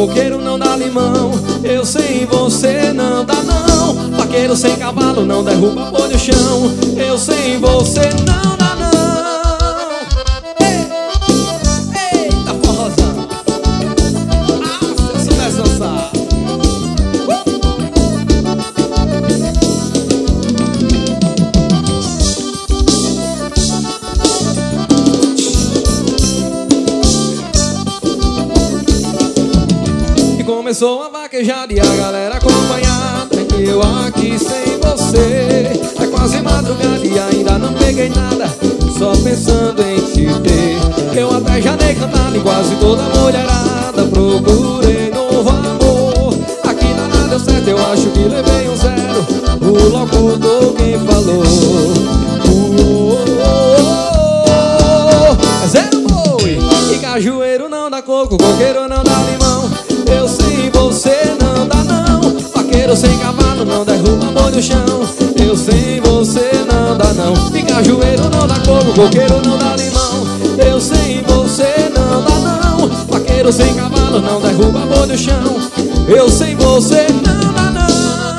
coqueiro não dá limão. Eu sem você não dá não. Vaqueiro sem cavalo não derruba pôr no chão. Eu sem você não dá não. Eita forrozão. Ah, se soubesse dançar. Começou a vaquejar e a galera acompanhada. Eu aqui sem você. É quase madrugada e ainda não peguei nada, só pensando em te ter. Eu até já dei cantada em quase toda mulherada. Procurei novo amor. Aqui nada deu certo, eu acho que levei um zero. O locutor quem falou é zero boi. E cajueiro não dá coco, coqueiro não dá limão. Eu sem você não dá não. Vaqueiro sem cavalo não derruba amor no chão. Eu sem você não dá não. E cajueiro não dá coco, coqueiro não dá limão. Eu sem você não dá não. Vaqueiro sem cavalo não derruba amor no chão. Eu sem você não dá não.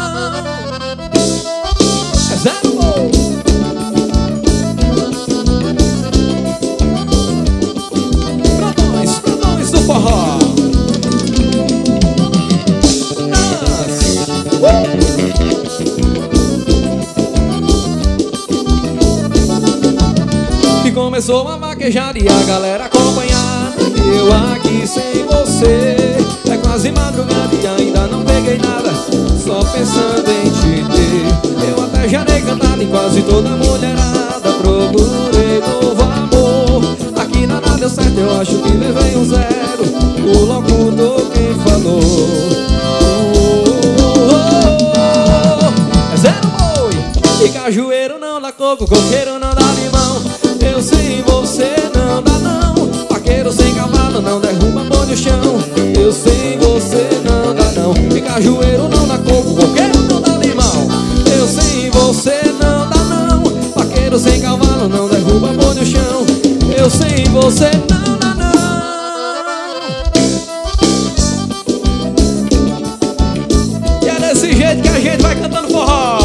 É zero bom. Pra nós do forró. E começou a vaquejar e a galera acompanhada. Eu aqui sem você. É quase madrugada e ainda não peguei nada, só pensando em te ter. Eu até já dei cantada em quase toda mulherada. Procurei novo amor. Aqui nada deu certo, eu acho que levei um zero. O locutor quem falou é zero boi. E cajueiro não dá coco, coqueiro não dá limão. Eu sem você não dá não. Vaqueiro sem cavalo não derruba amor no chão. Eu sem você não dá não. E cajueiro não dá coco, coqueiro não dá limão. Eu sem você não dá não. Vaqueiro sem cavalo não derruba amor no chão. Eu sem você não dá não. E é desse jeito que a gente vai cantando forró.